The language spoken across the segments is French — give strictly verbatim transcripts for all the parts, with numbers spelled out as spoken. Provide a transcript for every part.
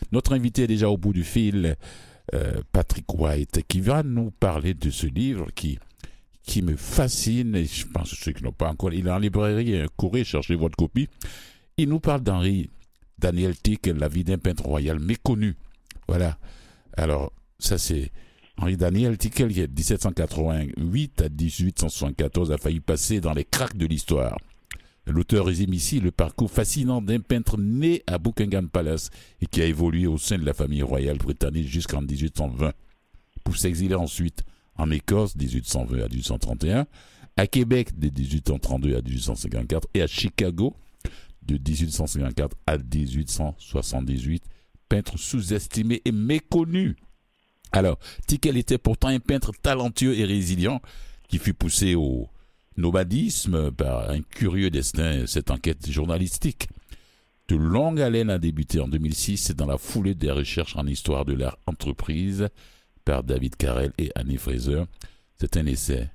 Notre invité est déjà au bout du fil, euh, Patrick White, qui va nous parler de ce livre qui, qui me fascine. Et je pense que ceux qui n'ont pas encore, il est en librairie, courez, cherchez votre copie. Il nous parle d'Henri Daniel Tick, La vie d'un peintre royal méconnu. Voilà. Alors, ça c'est Henri Daniel Tick, qui est dix-sept cent quatre-vingt-huit à dix-huit cent soixante-quatorze, a failli passer dans les cracks de l'histoire. L'auteur résume ici le parcours fascinant d'un peintre né à Buckingham Palace et qui a évolué au sein de la famille royale britannique jusqu'en dix-huit cent vingt, pour s'exiler ensuite en Écosse, dix-huit cent vingt à dix-huit cent trente et un, à Québec, de dix-huit cent trente-deux à dix-huit cent cinquante-quatre, et à Chicago, de dix-huit cent cinquante-quatre à dix-huit cent soixante-dix-huit, peintre sous-estimé et méconnu. Alors, Tickel était pourtant un peintre talentueux et résilient qui fut poussé au nomadisme par un curieux destin, cette enquête journalistique. De longue haleine a débuté en deux mille six dans la foulée des recherches en histoire de l'art entreprise par David Carrel et Annie Fraser. C'est un essai.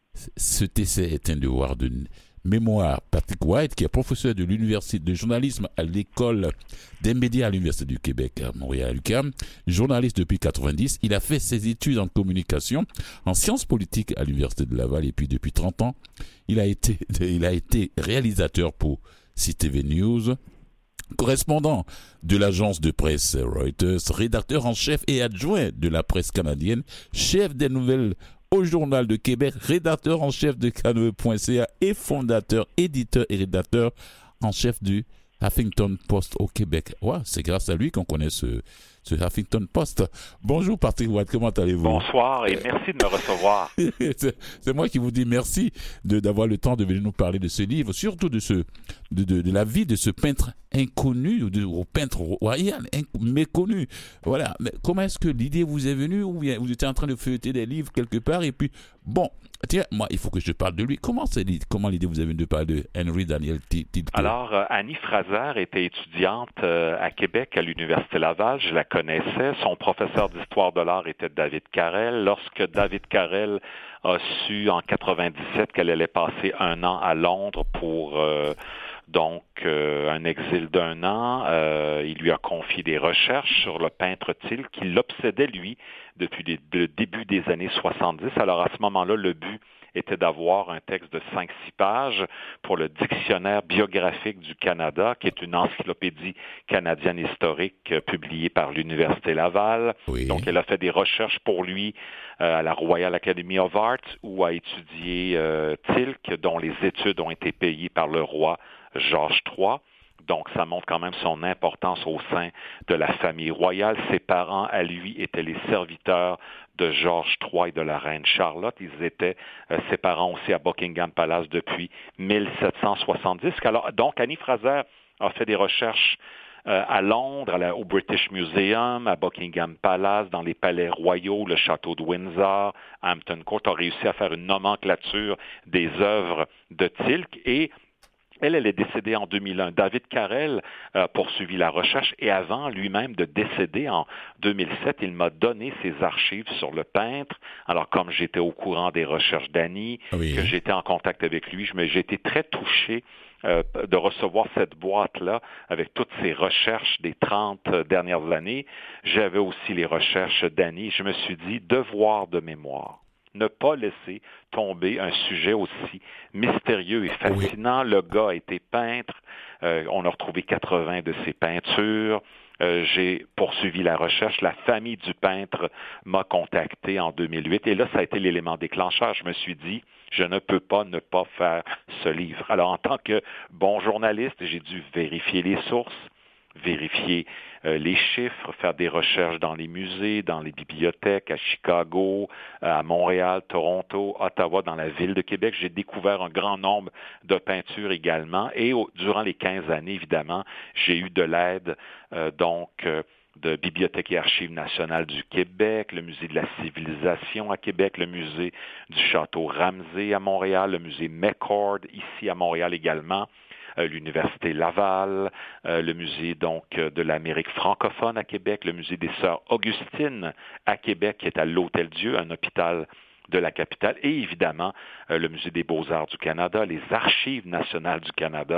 Cet essai est un devoir de mémoire. Patrick White, qui est professeur de l'université de journalisme à l'école des médias à l'Université du Québec à Montréal, U Q A M, journaliste depuis quatre-vingt-dix, il a fait ses études en communication, en sciences politiques à l'Université de Laval, et puis depuis trente ans, il a été, il a été réalisateur pour C T V News, correspondant de l'agence de presse Reuters, rédacteur en chef et adjoint de la presse canadienne, chef des nouvelles au Journal de Québec, rédacteur en chef de canoë point c a et fondateur, éditeur et rédacteur en chef du Huffington Post au Québec. Ouais, c'est grâce à lui qu'on connaît ce, ce Huffington Post. Bonjour Patrick White, comment allez-vous? Bonsoir et merci de me recevoir. c'est, c'est moi qui vous dis merci de, d'avoir le temps de venir nous parler de ce livre, surtout de, ce, de, de, de la vie de ce peintre inconnu, ou de, au peintre royal méconnu. Voilà. Mais comment est-ce que l'idée vous est venue, ou bien vous étiez en train de feuilleter des livres quelque part, et puis, bon, tiens, moi, il faut que je parle de lui. Comment, c'est, comment l'idée vous est venue de parler de Henri Daniel Tick? Alors, euh, Annie Fraser était étudiante euh, à Québec, à l'Université Laval. Je la connaissais. Son professeur d'histoire de l'art était David Carrel. Lorsque David Carrel a su en quatre-vingt-dix-sept qu'elle allait passer un an à Londres pour euh, donc euh, un exil d'un an, euh, il lui a confié des recherches sur le peintre Tick qui l'obsédait, lui, depuis les, le début des années soixante-dix. Alors à ce moment-là, le but était d'avoir un texte de cinq six pages pour le Dictionnaire biographique du Canada, qui est une encyclopédie canadienne historique euh, publiée par l'Université Laval. Oui. Donc, elle a fait des recherches pour lui euh, à la Royal Academy of Arts, où a étudié euh, Tick, dont les études ont été payées par le roi Georges trois. Donc, ça montre quand même son importance au sein de la famille royale. Ses parents, à lui, étaient les serviteurs de Georges trois et de la reine Charlotte. Ils étaient euh, ses parents aussi à Buckingham Palace depuis mille sept cent soixante-dix. Alors, donc, Annie Fraser a fait des recherches euh, à Londres, à la, au British Museum, à Buckingham Palace, dans les palais royaux, le château de Windsor, Hampton Court, a réussi à faire une nomenclature des œuvres de Tick et Elle, elle est décédée en deux mille un. David Carrel a poursuivi la recherche et avant lui-même de décéder en deux mille sept, il m'a donné ses archives sur le peintre. Alors, comme j'étais au courant des recherches d'Annie, oui. que j'étais en contact avec lui, je me, j'ai été très touché euh, de recevoir cette boîte-là avec toutes ces recherches des trente dernières années. J'avais aussi les recherches d'Annie. Je me suis dit, devoir de mémoire. Ne pas laisser tomber un sujet aussi mystérieux et fascinant. Oui. Le gars a été peintre. Euh, on a retrouvé quatre-vingts de ses peintures. Euh, j'ai poursuivi la recherche. La famille du peintre m'a contacté en deux mille huit. Et là, ça a été l'élément déclencheur. Je me suis dit, je ne peux pas ne pas faire ce livre. Alors, en tant que bon journaliste, j'ai dû vérifier les sources, vérifier euh, les chiffres, faire des recherches dans les musées, dans les bibliothèques, à Chicago, à Montréal, Toronto, Ottawa, dans la ville de Québec. J'ai découvert un grand nombre de peintures également. Et au, durant les quinze années, évidemment, j'ai eu de l'aide, euh, donc, euh, de Bibliothèque et Archives nationales du Québec, le Musée de la Civilisation à Québec, le Musée du Château Ramsay à Montréal, le Musée McCord ici à Montréal également, Euh, l'Université Laval, euh, le Musée donc euh, de l'Amérique francophone à Québec, le Musée des Sœurs Augustines à Québec, qui est à l'Hôtel-Dieu, un hôpital de la capitale, et évidemment euh, le Musée des Beaux-Arts du Canada, les Archives nationales du Canada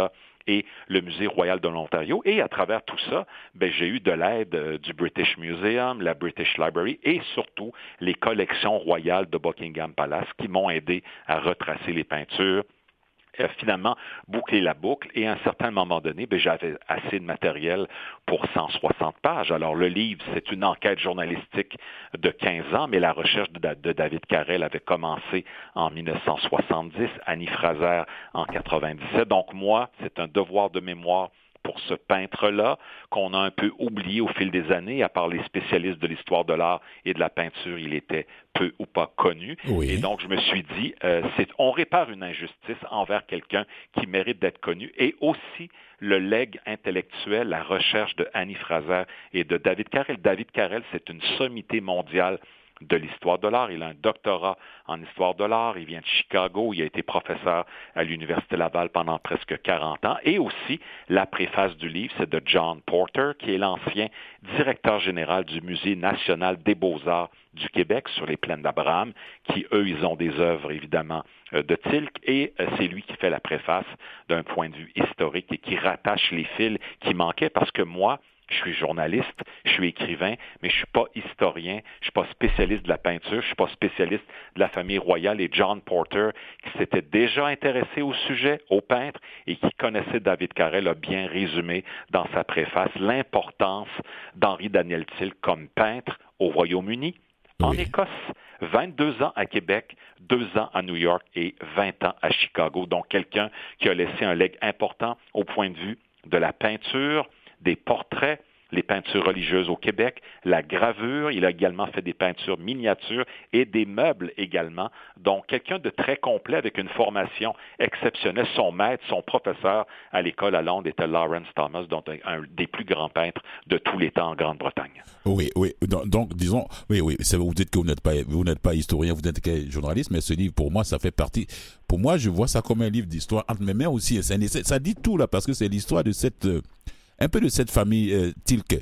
et le Musée royal de l'Ontario. Et à travers tout ça, ben, j'ai eu de l'aide euh, du British Museum, la British Library et surtout les collections royales de Buckingham Palace qui m'ont aidé à retracer les peintures, Euh, finalement boucler la boucle et à un certain moment donné, ben, j'avais assez de matériel pour cent soixante pages. Alors le livre, c'est une enquête journalistique de quinze ans, mais la recherche de, de David Carrel avait commencé en dix-neuf cent soixante-dix, Annie Fraser en quatre-vingt-dix-sept. Donc moi, c'est un devoir de mémoire pour ce peintre-là, qu'on a un peu oublié au fil des années, à part les spécialistes de l'histoire de l'art et de la peinture, il était peu ou pas connu. Oui. Et donc, je me suis dit, euh, c'est, on répare une injustice envers quelqu'un qui mérite d'être connu, et aussi le legs intellectuel, la recherche de Annie Fraser et de David Carrel. David Carrel, c'est une sommité mondiale de l'histoire de l'art. Il a un doctorat en histoire de l'art. Il vient de Chicago. Il a été professeur à l'Université Laval pendant presque quarante ans. Et aussi, la préface du livre, c'est de John Porter, qui est l'ancien directeur général du Musée national des beaux-arts du Québec sur les plaines d'Abraham, qui, eux, ils ont des œuvres, évidemment, de Tilk, et c'est lui qui fait la préface d'un point de vue historique et qui rattache les fils qui manquaient, parce que moi, je suis journaliste, je suis écrivain, mais je ne suis pas historien, je ne suis pas spécialiste de la peinture, je ne suis pas spécialiste de la famille royale. Et John Porter, qui s'était déjà intéressé au sujet, au peintre, et qui connaissait David Carrel, a bien résumé dans sa préface l'importance d'Henri Daniel Tilk comme peintre au Royaume-Uni, en Oui. Écosse, vingt-deux ans à Québec, deux ans à New York et vingt ans à Chicago. Donc quelqu'un qui a laissé un legs important au point de vue de la peinture, des portraits, les peintures religieuses au Québec, la gravure. Il a également fait des peintures miniatures et des meubles également. Donc, quelqu'un de très complet avec une formation exceptionnelle. Son maître, son professeur à l'école à Londres était Lawrence Thomas, donc un, un des plus grands peintres de tous les temps en Grande-Bretagne. Oui, oui. Donc, donc, disons, oui, oui. C'est, vous dites que vous n'êtes pas, vous n'êtes pas historien, vous n'êtes que journaliste, mais ce livre, pour moi, ça fait partie. Pour moi, je vois ça comme un livre d'histoire entre mes mains aussi. Ça, ça dit tout là, parce que c'est l'histoire de cette euh, un peu de cette famille euh, Tilke.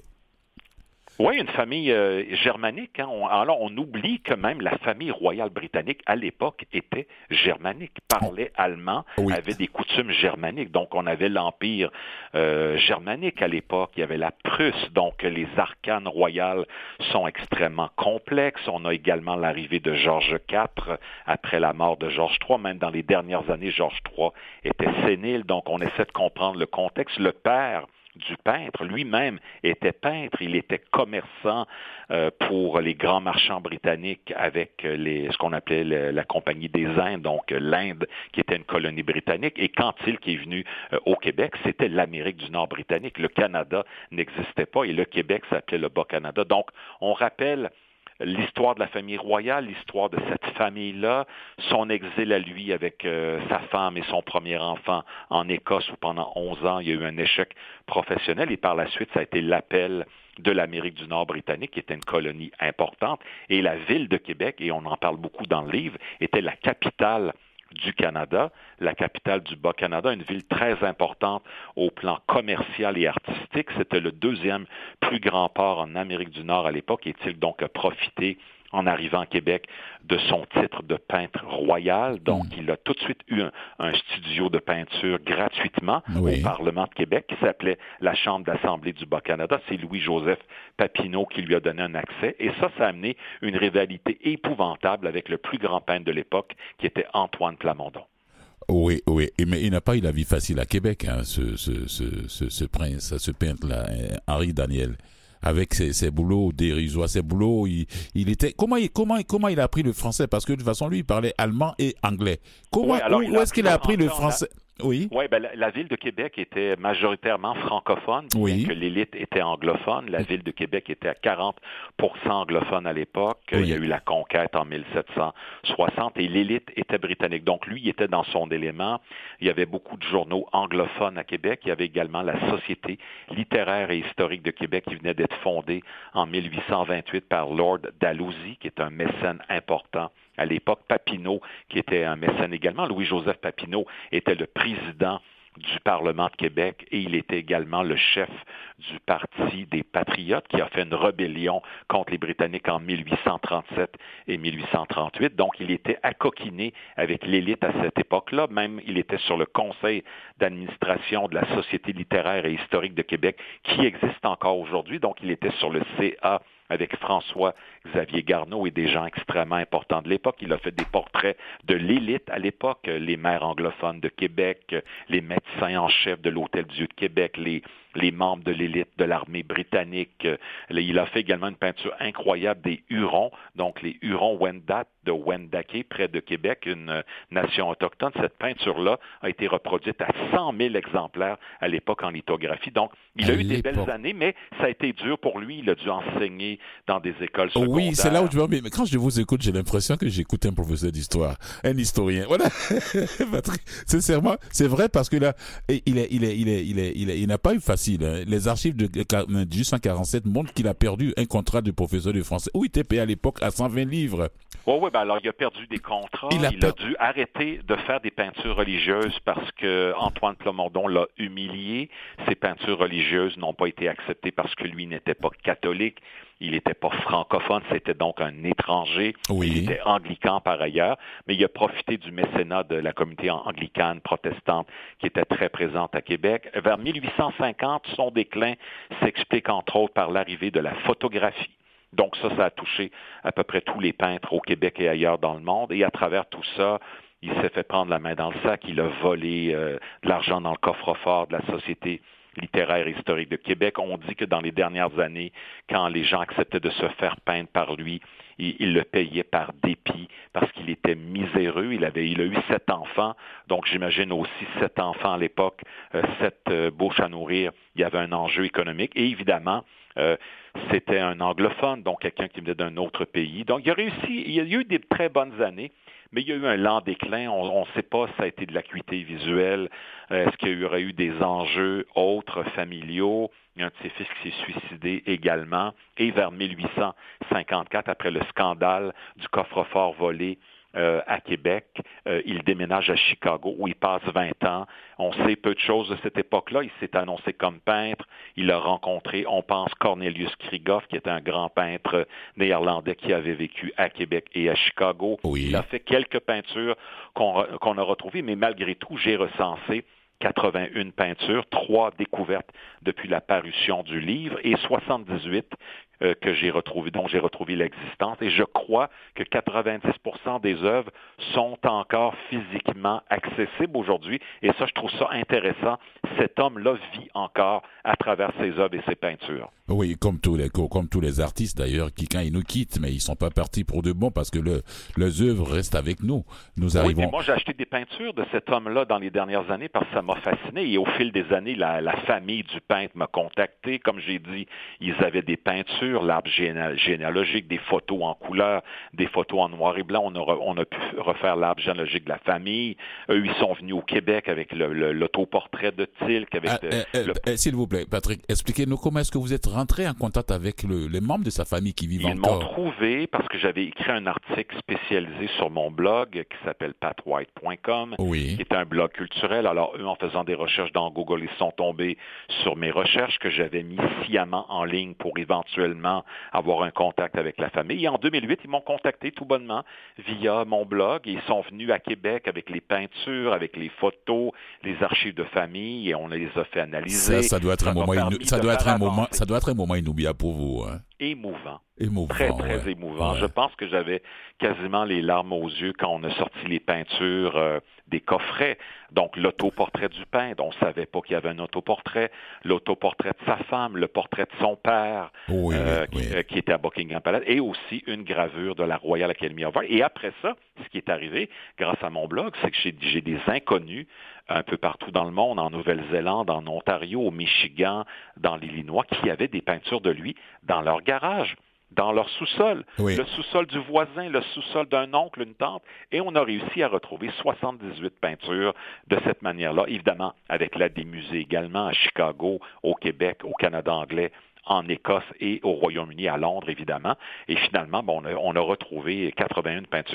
Oui, une famille euh, germanique. Hein. On, alors, on oublie que même la famille royale britannique, à l'époque, était germanique, parlait allemand, oui. avait des coutumes germaniques. Donc, on avait l'Empire euh, germanique à l'époque. Il y avait la Prusse. Donc, les arcanes royales sont extrêmement complexes. On a également l'arrivée de Georges quatre après la mort de Georges trois. Même dans les dernières années, Georges trois était sénile. Donc, on essaie de comprendre le contexte. Le père du peintre, lui-même était peintre, il était commerçant euh, pour les grands marchands britanniques avec les, ce qu'on appelait le, la Compagnie des Indes, donc l'Inde qui était une colonie britannique, et quand il est venu euh, au Québec, c'était l'Amérique du Nord britannique, le Canada n'existait pas et le Québec s'appelait le Bas-Canada. Donc, on rappelle l'histoire de la famille royale, l'histoire de cette famille-là, son exil à lui avec euh, sa femme et son premier enfant en Écosse où pendant onze ans, il y a eu un échec professionnel et par la suite, ça a été l'appel de l'Amérique du Nord britannique, qui était une colonie importante. Et la ville de Québec, et on en parle beaucoup dans le livre, était la capitale du Canada, la capitale du Bas-Canada, une ville très importante au plan commercial et artistique. C'était le deuxième plus grand port en Amérique du Nord à l'époque. Est-il donc profité, en arrivant à Québec, de son titre de peintre royal. Donc, mmh. il a tout de suite eu un, un studio de peinture gratuitement oui. au Parlement de Québec qui s'appelait la Chambre d'Assemblée du Bas-Canada. C'est Louis-Joseph Papineau qui lui a donné un accès. Et ça, ça a amené une rivalité épouvantable avec le plus grand peintre de l'époque, qui était Antoine Plamondon. Oui, oui, mais il n'a pas eu la vie facile à Québec, hein, ce, ce, ce, ce, ce prince, ce peintre-là, Henri Daniel. Avec ses, ses boulots dérisoires, ses boulots, il, il était. Comment il, comment, comment il a appris le français? Parce que de toute façon, lui, il parlait allemand et anglais. Comment, oui, alors, où, où est-ce qu'il a appris le français? Oui. Oui, ben, la, la ville de Québec était majoritairement francophone, bien oui. que l'élite était anglophone. La ville de Québec était à quarante pour cent anglophone à l'époque. Oui. Il y a eu la conquête en mille sept cent soixante et l'élite était britannique. Donc, lui, il était dans son élément. Il y avait beaucoup de journaux anglophones à Québec. Il y avait également la Société littéraire et historique de Québec qui venait d'être fondée en mille huit cent vingt-huit par Lord Dalhousie, qui est un mécène important à l'époque. Papineau, qui était un mécène également. Louis-Joseph Papineau était le président du Parlement de Québec et il était également le chef du Parti des Patriotes qui a fait une rébellion contre les Britanniques en mille huit cent trente-sept et mille huit cent trente-huit. Donc, il était accoquiné avec l'élite à cette époque-là. Même, il était sur le conseil d'administration de la Société littéraire et historique de Québec qui existe encore aujourd'hui. Donc, il était sur le C A avec François-Xavier Garneau et des gens extrêmement importants de l'époque. Il a fait des portraits de l'élite à l'époque, les maires anglophones de Québec, les médecins en chef de l'Hôtel-Dieu de Québec, les, les membres de l'élite de l'armée britannique. Il a fait également une peinture incroyable des Hurons, donc les Hurons-Wendat de Wendake, près de Québec, une nation autochtone. Cette peinture-là a été reproduite à cent mille exemplaires à l'époque en lithographie. Donc, il a eu des belles années, mais ça a été dur pour lui. Il a dû enseigner dans des écoles secondaires. Oui, c'est là où je veux. Mais quand je vous écoute, j'ai l'impression que j'écoute un professeur d'histoire, un historien. Voilà, Patrick. Sincèrement, c'est vrai parce que là, il est, il est, il est, il est, il est, il n'a pas eu facile. Hein. Les archives de mille huit cent quarante-sept montrent qu'il a perdu un contrat de professeur de français où il était payé à l'époque à cent vingt livres. Oui, oui, ben alors il a perdu des contrats. Il a, il a dû arrêter de faire des peintures religieuses parce que Antoine Plamondon l'a humilié. Ses peintures religieuses n'ont pas été acceptées parce que lui n'était pas catholique. Il n'était pas francophone, c'était donc un étranger. Oui. Il était anglican par ailleurs, mais il a profité du mécénat de la communauté anglicane protestante qui était très présente à Québec. Vers mille huit cent cinquante, son déclin s'explique entre autres par l'arrivée de la photographie. Donc ça, ça a touché à peu près tous les peintres au Québec et ailleurs dans le monde. Et à travers tout ça, il s'est fait prendre la main dans le sac. Il a volé euh, de l'argent dans le coffre-fort de la Société littéraire et historique de Québec. On dit que dans les dernières années, quand les gens acceptaient de se faire peindre par lui, il, il le payait par dépit parce qu'il était miséreux. Il avait, il a eu sept enfants, donc j'imagine aussi sept enfants à l'époque, euh, sept euh, bouches à nourrir. Il y avait un enjeu économique et évidemment, euh, c'était un anglophone, donc quelqu'un qui venait d'un autre pays. Donc il a réussi, il y a eu des très bonnes années. Mais il y a eu un lent déclin. On ne sait pas si ça a été de l'acuité visuelle. Est-ce qu'il y aurait eu des enjeux autres, familiaux? Il y a un de ses fils qui s'est suicidé également. Et vers mille huit cent cinquante-quatre, après le scandale du coffre-fort volé euh, à Québec, euh, il déménage à Chicago où il passe vingt ans. On sait peu de choses de cette époque-là. Il s'est annoncé comme peintre. Il a rencontré, on pense, Cornelius Krieghoff, qui était un grand peintre néerlandais qui avait vécu à Québec et à Chicago. Oui. Il a fait quelques peintures qu'on, qu'on a retrouvées, mais malgré tout, j'ai recensé quatre-vingt-une peintures, trois découvertes depuis la parution du livre et soixante-dix-huit euh, que j'ai retrouvées, dont j'ai retrouvé l'existence. Et je crois que quatre-vingt-dix pour cent des œuvres sont encore physiquement accessibles aujourd'hui. Et ça, je trouve ça intéressant. Cet homme-là vit encore à travers ses œuvres et ses peintures. Oui, comme tous les comme tous les artistes d'ailleurs, qui quand ils nous quittent, mais ils sont pas partis pour de bon parce que le, leurs œuvres restent avec nous. Nous arrivons. Oui, mais moi j'ai acheté des peintures de cet homme-là dans les dernières années parce que ça m'a fasciné. Et au fil des années, la, la famille du peintre m'a contacté. Comme j'ai dit, ils avaient des peintures, l'arbre géné- généalogique, des photos en couleur, des photos en noir et blanc. On a, on a pu refaire l'arbre généalogique de la famille. Eux, ils sont venus au Québec avec le, le, l'autoportrait de Tilk. Avec ah, le, euh, le... Euh, s'il vous plaît, Patrick, expliquez-nous comment est-ce que vous êtes rentré en contact avec le, les membres de sa famille qui vivent Ils encore. Ils m'ont trouvé parce que j'avais écrit un article spécialisé sur mon blog qui s'appelle pat white point com, oui. qui est un blog culturel. Alors, eux, en faisant des recherches dans Google, ils sont tombés sur mes recherches que j'avais mis sciemment en ligne pour éventuellement avoir un contact avec la famille. Et en deux mille huit, ils m'ont contacté tout bonnement via mon blog. Et ils sont venus à Québec avec les peintures, avec les photos, les archives de famille, et on les a fait analyser. Ça, ça doit être ça un moment, inu... ça doit être un moment, ça doit être un moment inoubliable pour vous. Hein? Émouvant. Émouvant. Très, très ouais. émouvant. Ouais. Je pense que j'avais quasiment les larmes aux yeux quand on a sorti les peintures euh, des coffrets. Donc, l'autoportrait du peintre, on ne savait pas qu'il y avait un autoportrait. L'autoportrait de sa femme, le portrait de son père, oui, euh, oui. Qui, euh, qui était à Buckingham Palace, et aussi une gravure de la Royal Academy of Art. Et après ça, ce qui est arrivé, grâce à mon blog, c'est que j'ai, j'ai des inconnus un peu partout dans le monde, en Nouvelle-Zélande, en Ontario, au Michigan, dans l'Illinois, qui avaient des peintures de lui dans leur garage, dans leur sous-sol, oui. le sous-sol du voisin, le sous-sol d'un oncle, une tante, et on a réussi à retrouver soixante-dix-huit peintures de cette manière-là, évidemment avec l'aide des musées également, à Chicago, au Québec, au Canada anglais, en Écosse et au Royaume-Uni, à Londres, évidemment. Et finalement, bon, on, a, on a retrouvé quatre-vingt-une peintures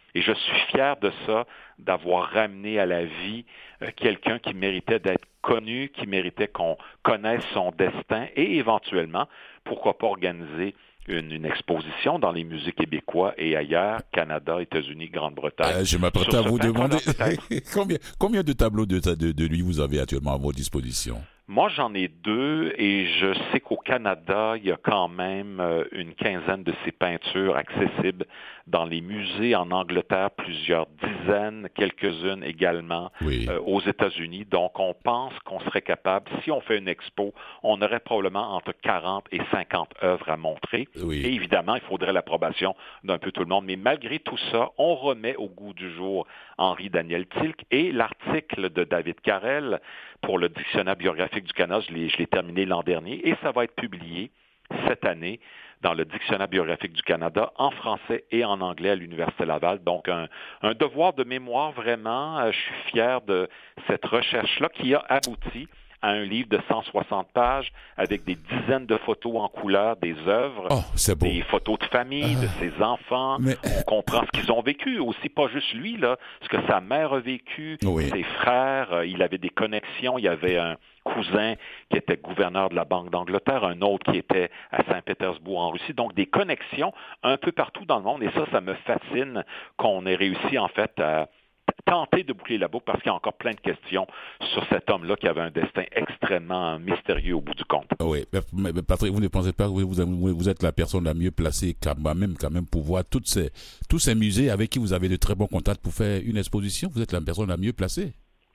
Et je suis fier de ça, d'avoir ramené à la vie euh, quelqu'un qui méritait d'être connu, qui méritait qu'on connaisse son destin et éventuellement, pourquoi pas organiser Une, une exposition dans les musées québécois et ailleurs, Canada, États-Unis, Grande-Bretagne. Euh, je m'apprête à vous demander combien, combien de tableaux de, de, de lui vous avez actuellement à votre disposition? Moi, j'en ai deux et je sais qu'au Canada, il y a quand même une quinzaine de ces peintures accessibles dans les musées. En Angleterre, plusieurs dizaines, quelques-unes également oui. euh, aux États-Unis. Donc, on pense qu'on serait capable, si on fait une expo, on aurait probablement entre quarante et cinquante œuvres à montrer. Oui. Et évidemment, il faudrait l'approbation d'un peu tout le monde. Mais malgré tout ça, on remet au goût du jour Henri Daniel Tilk et l'article de David Carrel pour le Dictionnaire biographique du Canada, je l'ai, je l'ai terminé l'an dernier, et ça va être publié cette année dans le Dictionnaire biographique du Canada en français et en anglais à l'Université Laval. Donc, un, un devoir de mémoire vraiment. Je suis fier de cette recherche-là qui a abouti à un livre de cent soixante pages avec des dizaines de photos en couleur des œuvres, oh, c'est beau. Des photos de famille, ah, de ses enfants. Mais... On comprend ce qu'ils ont vécu. Aussi, pas juste lui, là, ce que sa mère a vécu, oui. ses frères. Euh, il avait des connexions. Il y avait un cousin qui était gouverneur de la Banque d'Angleterre, un autre qui était à Saint-Pétersbourg en Russie. Donc, des connexions un peu partout dans le monde. Et ça, ça me fascine qu'on ait réussi, en fait, à tenter de boucler la boucle parce qu'il y a encore plein de questions sur cet homme-là qui avait un destin extrêmement mystérieux au bout du compte. Oui, mais Patrick, vous ne pensez pas que vous, vous êtes la personne la mieux placée quand même, quand même pour voir toutes ces, tous ces musées avec qui vous avez de très bons contacts pour faire une exposition? Vous êtes la personne la mieux placée?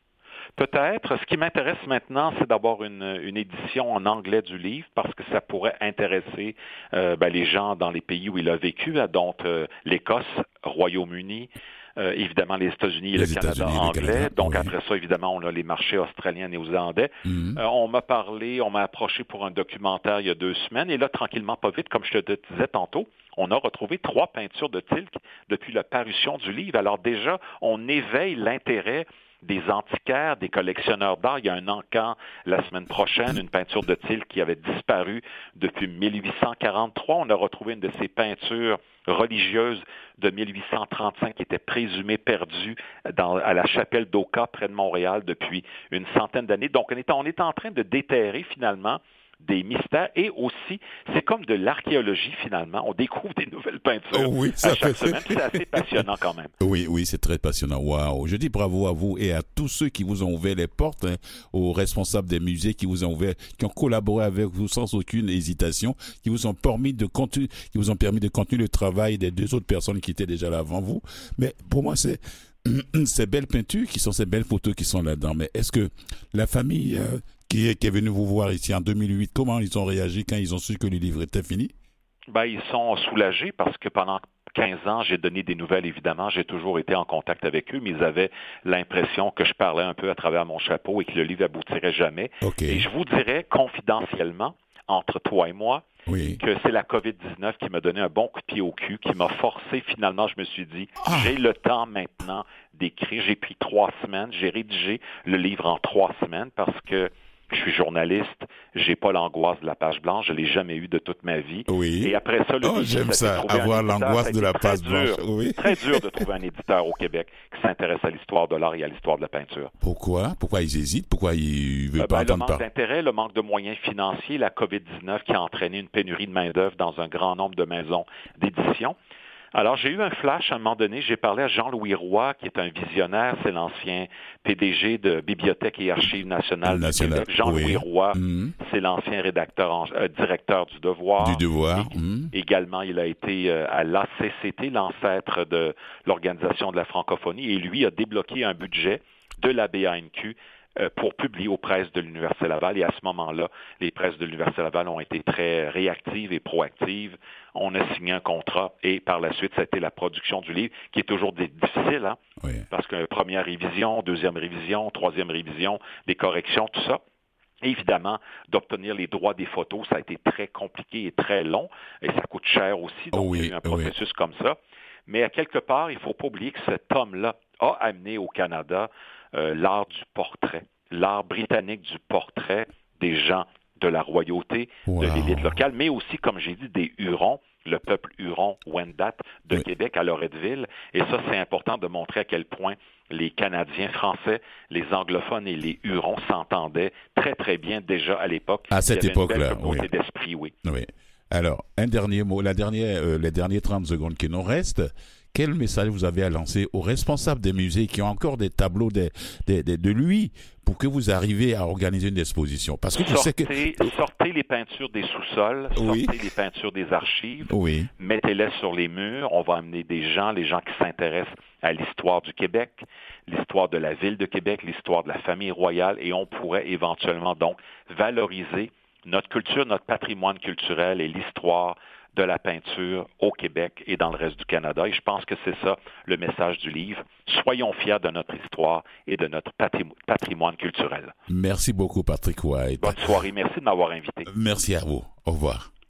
Peut-être. Ce qui m'intéresse maintenant, c'est d'avoir une, une édition en anglais du livre parce que ça pourrait intéresser euh, ben, les gens dans les pays où il a vécu, donc euh, l'Écosse, Royaume-Uni, Euh, évidemment, les États-Unis et les le États-Unis, Canada le anglais. Canada, Donc, oui. après ça, évidemment, on a les marchés australiens et néo-zélandais. Mm-hmm. Euh, on m'a parlé, on m'a approché pour un documentaire il y a deux semaines. Et là, tranquillement, pas vite, comme je te disais tantôt, on a retrouvé trois peintures de Tilk depuis la parution du livre. Alors déjà, on éveille l'intérêt des antiquaires, des collectionneurs d'art. Il y a un encan la semaine prochaine, une peinture de Tilk qui avait disparu depuis mille huit cent quarante-trois. On a retrouvé une de ces peintures religieuses de mille huit cent trente-cinq qui était présumée perdue dans, à la chapelle d'Oka, près de Montréal, depuis une centaine d'années. Donc, on est, on est en train de déterrer, finalement, des mystères et aussi, c'est comme de l'archéologie finalement. On découvre des nouvelles peintures oh oui, à chaque fait... semaine. C'est assez passionnant quand même. Oui, oui, c'est très passionnant. Waouh! Je dis bravo à vous et à tous ceux qui vous ont ouvert les portes, hein, aux responsables des musées qui vous ont ouvert, qui ont collaboré avec vous sans aucune hésitation, qui vous ont permis de continuer, qui vous ont permis de continuer le travail des deux autres personnes qui étaient déjà là avant vous. Mais pour moi, c'est ces belles peintures qui sont ces belles photos qui sont là-dedans. Mais est-ce que la famille euh, qui est, qui est venue vous voir ici en deux mille huit, comment ils ont réagi quand ils ont su que le livre était fini? Ben, ils sont soulagés parce que pendant quinze ans, j'ai donné des nouvelles, évidemment. J'ai toujours été en contact avec eux, mais ils avaient l'impression que je parlais un peu à travers mon chapeau et que le livre aboutirait jamais. Okay. Et je vous dirais confidentiellement, entre toi et moi, oui. que c'est la covid dix-neuf qui m'a donné un bon coup de pied au cul, qui m'a forcé, finalement, je me suis dit, ah. j'ai le temps maintenant d'écrire. J'ai pris trois semaines, j'ai rédigé le livre en trois semaines parce que je suis journaliste, j'ai pas l'angoisse de la page blanche, je l'ai jamais eu de toute ma vie. Oui. Et après ça, le oh, livre, j'aime ça, ça, avoir l'angoisse de la page blanche. Oui. Très dur de trouver un éditeur au Québec qui s'intéresse à l'histoire de l'art et à l'histoire de la peinture. Pourquoi? Pourquoi ils hésitent? Pourquoi ils veulent euh, pas ben, entendre le manque parler? d'intérêt, le manque de moyens financiers, la covid dix-neuf qui a entraîné une pénurie de main-d'œuvre dans un grand nombre de maisons d'édition. Alors, j'ai eu un flash à un moment donné. J'ai parlé à Jean-Louis Roy, qui est un visionnaire. C'est l'ancien P D G de Bibliothèque et Archives nationales National, du Québec. Jean-Louis oui. Roy, mmh. c'est l'ancien rédacteur, en, euh, directeur du Devoir. Du Devoir. Et, mmh. Également, il a été euh, à l'A C C T, l'ancêtre de l'Organisation de la francophonie. Et lui a débloqué un budget de la B A N Q pour publier aux presses de l'Université Laval. Et à ce moment-là, les presses de l'Université Laval ont été très réactives et proactives. On a signé un contrat et par la suite, ça a été la production du livre, qui est toujours difficile, hein? Oui. Parce que première révision, deuxième révision, troisième révision, des corrections, tout ça. Et évidemment, d'obtenir les droits des photos, ça a été très compliqué et très long, et ça coûte cher aussi, donc oh oui, il y a eu un processus oui. comme ça. Mais à quelque part, il ne faut pas oublier que cet homme-là a amené au Canada euh, l'art du portrait, l'art britannique du portrait des gens de la royauté, Wow. de l'élite locale, mais aussi, comme j'ai dit, des Hurons, le peuple Huron Wendat de Oui. Québec à Loretteville. Et ça, c'est important de montrer à quel point les Canadiens français, les anglophones et les Hurons s'entendaient très, très bien déjà à l'époque. À cette Il y avait époque-là, une belle communauté oui. d'esprit, oui. Oui. Alors, un dernier mot, la dernière, euh, les derniers trente secondes qui nous restent. Quel message vous avez à lancer aux responsables des musées qui ont encore des tableaux de, de, de, de lui pour que vous arriviez à organiser une exposition? Parce que je sais que... Sortez, sortez les peintures des sous-sols, Oui. sortez les peintures des archives, Oui. mettez-les sur les murs. On va amener des gens, les gens qui s'intéressent à l'histoire du Québec, l'histoire de la ville de Québec, l'histoire de la famille royale, et on pourrait éventuellement donc valoriser notre culture, notre patrimoine culturel et l'histoire de la peinture au Québec et dans le reste du Canada. Et je pense que c'est ça le message du livre. Soyons fiers de notre histoire et de notre patrimoine culturel. Merci beaucoup, Patrick White. Bonne soirée. Merci de m'avoir invité. Merci à vous. Au revoir.